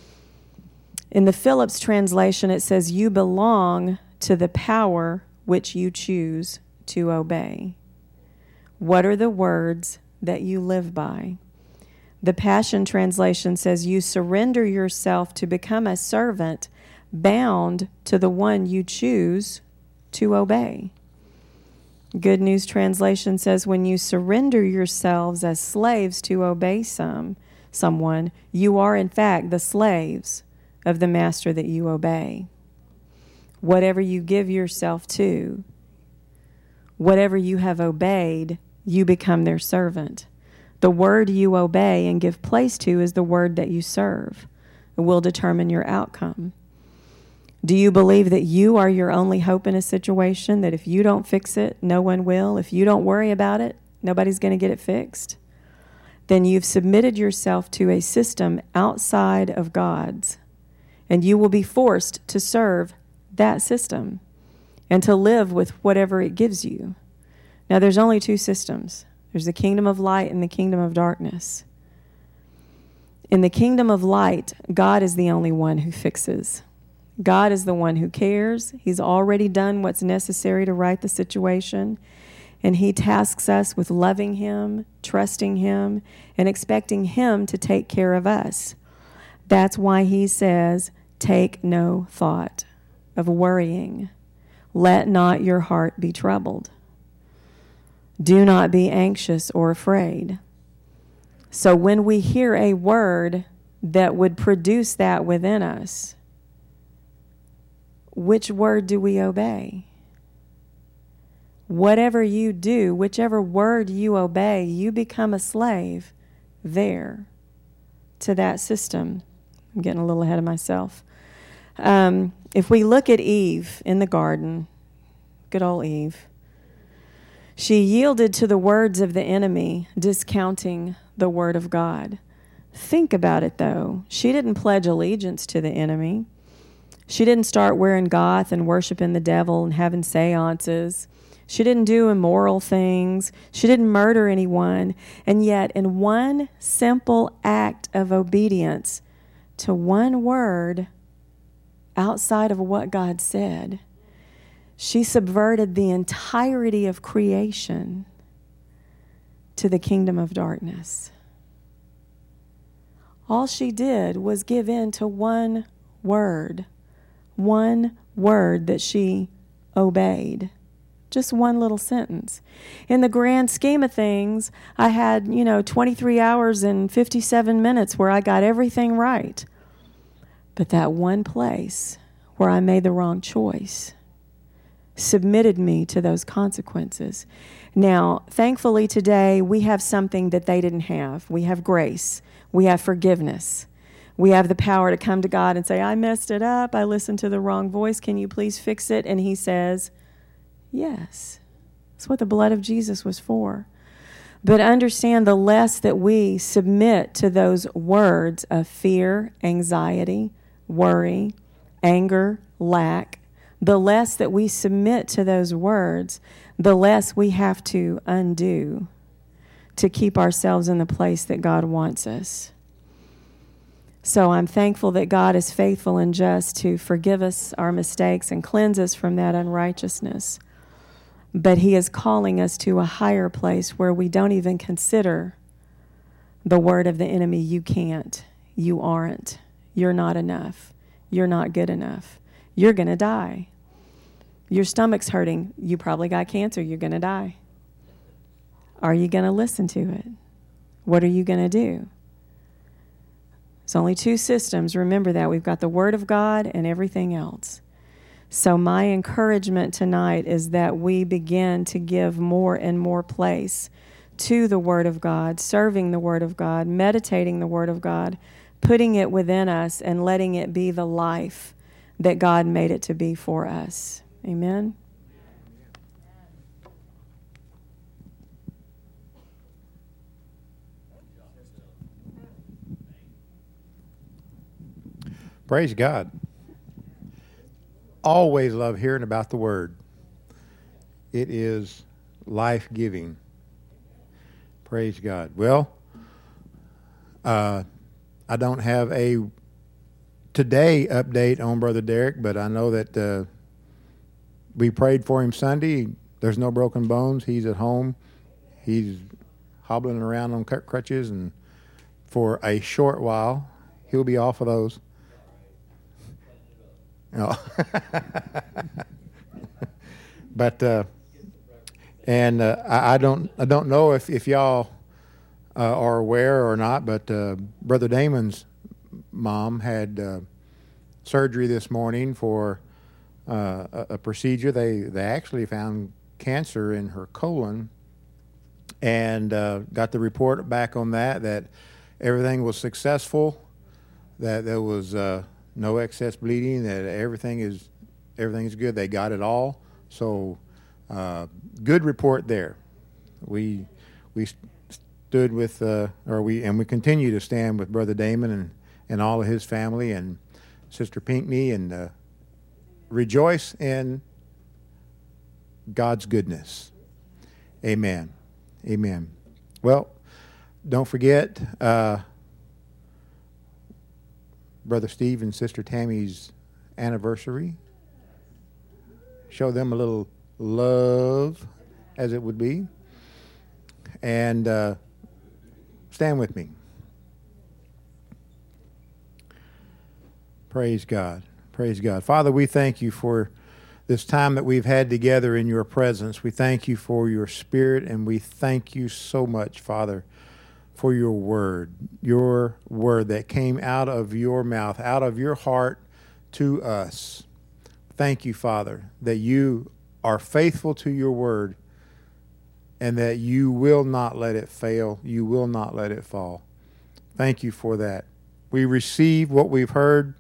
In the Phillips translation, it says, "You belong to the power which you choose to obey." What are the words that you live by? The Passion Translation says, "You surrender yourself to become a servant bound to the one you choose to obey." Good News Translation says, "When you surrender yourselves as slaves to obey some someone, you are in fact the slaves of the master that you obey." Whatever you give yourself to, whatever you have obeyed, you become their servant. The word you obey and give place to is the word that you serve. It will determine your outcome. Do you believe that you are your only hope in a situation, that if you don't fix it, no one will? If you don't worry about it, nobody's going to get it fixed? Then you've submitted yourself to a system outside of God's, and you will be forced to serve that system and to live with whatever it gives you. Now, there's only two systems. There's the kingdom of light and the kingdom of darkness. In the kingdom of light, God is the only one who fixes. God is the one who cares. He's already done what's necessary to right the situation, and he tasks us with loving him, trusting him, and expecting him to take care of us. That's why he says, "Take no thought of worrying. Let not your heart be troubled. Do not be anxious or afraid." So when we hear a word that would produce that within us, which word do we obey? Whatever you do, whichever word you obey, you become a slave there to that system. I'm getting a little ahead of myself. Um, if we look at Eve in the garden, good old Eve, she yielded to the words of the enemy, discounting the word of God. Think about it, though. She didn't pledge allegiance to the enemy. She didn't start wearing goth and worshiping the devil and having seances. She didn't do immoral things. She didn't murder anyone. And yet, in one simple act of obedience to one word outside of what God said, she subverted the entirety of creation to the kingdom of darkness. All she did was give in to one word, one word that she obeyed. Just one little sentence. In the grand scheme of things, I had, you know, twenty-three hours and fifty-seven minutes where I got everything right. But that one place where I made the wrong choice submitted me to those consequences. Now, thankfully today, we have something that they didn't have. We have grace. We have forgiveness. We have the power to come to God and say, "I messed it up. I listened to the wrong voice. Can you please fix it?" And he says, yes. That's what the blood of Jesus was for. But understand, the less that we submit to those words of fear, anxiety, worry, anger, lack, the less that we submit to those words, the less we have to undo to keep ourselves in the place that God wants us. So I'm thankful that God is faithful and just to forgive us our mistakes and cleanse us from that unrighteousness. But he is calling us to a higher place where we don't even consider the word of the enemy. You can't. You aren't. You're not enough. You're not good enough. You're going to die. Your stomach's hurting. You probably got cancer. You're going to die. Are you going to listen to it? What are you going to do? There's only two systems. Remember that. We've got the Word of God and everything else. So my encouragement tonight is that we begin to give more and more place to the Word of God, serving the Word of God, meditating the Word of God, putting it within us and letting it be the life that God made it to be for us. Amen? Praise God. Always love hearing about the Word. It is life-giving. Praise God. Well, uh, I don't have a today update on Brother Derek, but I know that uh, we prayed for him Sunday. There's no broken bones. He's at home. He's hobbling around on cr- crutches, and for a short while, he'll be off of those. Oh. But uh, and uh, I, I don't I don't know if if y'all uh, are aware or not, but uh, Brother Damon's mom had uh, surgery this morning for uh, a, a procedure. They they actually found cancer in her colon, and uh, got the report back on that that everything was successful, that there was uh, no excess bleeding, that everything is everything is good. They got it all, so uh, good report there. We we stood with uh, or we and we continue to stand with Brother Damon and, and all of his family and Sister Pinkney, and uh, rejoice in God's goodness. Amen. Amen. Well, don't forget uh, Brother Steve and Sister Tammy's anniversary. Show them a little love, as it would be. And uh, stand with me. Praise God. Praise God. Father, we thank you for this time that we've had together in your presence. We thank you for your Spirit, and we thank you so much, Father, for your word, your word that came out of your mouth, out of your heart to us. Thank you, Father, that you are faithful to your word and that you will not let it fail. You will not let it fall. Thank you for that. We receive what we've heard.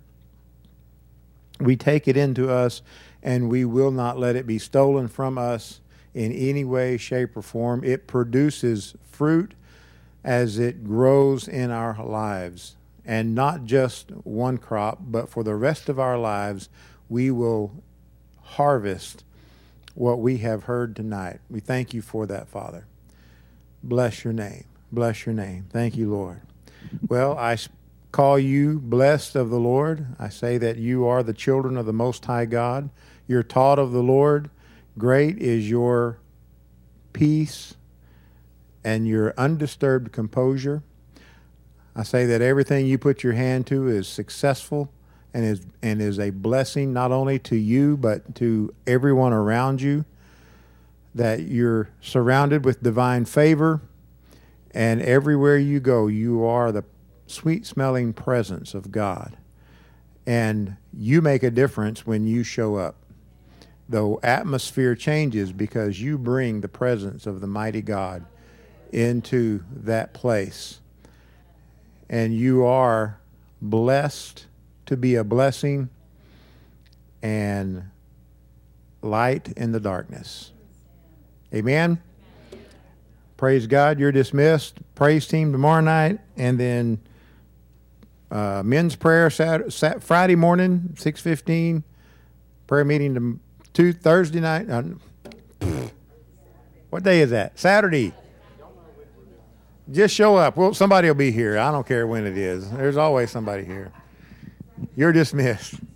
We take it into us, and we will not let it be stolen from us in any way, shape, or form. It produces fruit as it grows in our lives. And not just one crop, but for the rest of our lives, we will harvest what we have heard tonight. We thank you for that, Father. Bless your name. Bless your name. Thank you, Lord. Well, I call you blessed of the Lord. I say that you are the children of the Most High God. You're taught of the Lord. Great is your peace and your undisturbed composure. I say that everything you put your hand to is successful and is and is a blessing not only to you but to everyone around you, that you're surrounded with divine favor, and everywhere you go you are the sweet-smelling presence of God, and you make a difference when you show up. The atmosphere changes because you bring the presence of the mighty God into that place. And you are blessed to be a blessing and light in the darkness. Amen? Praise God. You're dismissed. Praise team tomorrow night. And then uh, men's prayer Saturday, Saturday, Friday morning, six fifteen. Prayer meeting to, to Thursday night. Uh, what day is that? Saturday. Just show up. Well, somebody will be here. I don't care when it is. There's always somebody here. You're dismissed.